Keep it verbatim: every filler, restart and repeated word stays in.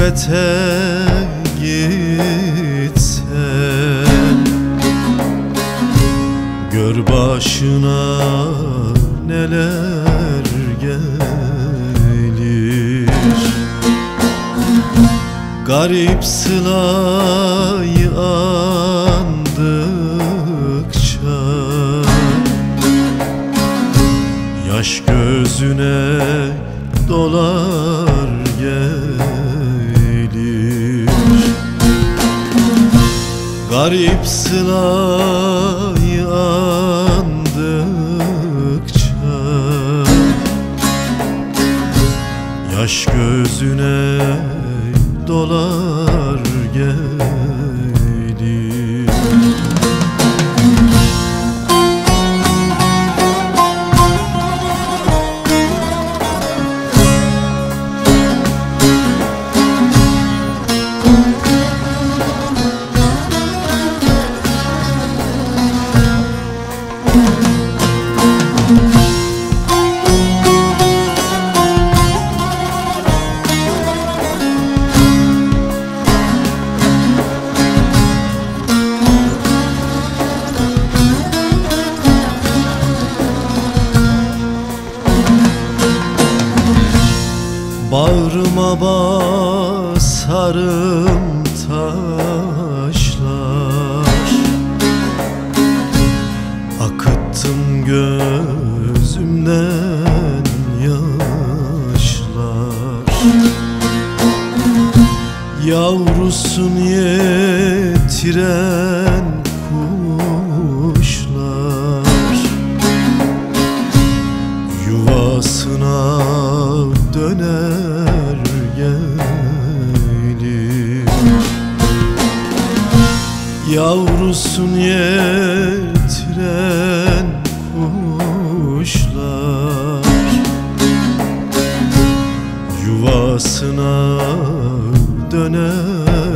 gurbete gitsen, gör başına neler gelir. Garip sılayı andıkça yaş gözüne dolar gelir. Garip sılayı andıkça yaş gözüne dolar gelir. Bağrıma basarım taşlar, akıttım gözümden yaşlar. Yavrusun yetiren kuşlar yuvasına döner gelir. Yavrusun yetiren kuşlar yuvasına döner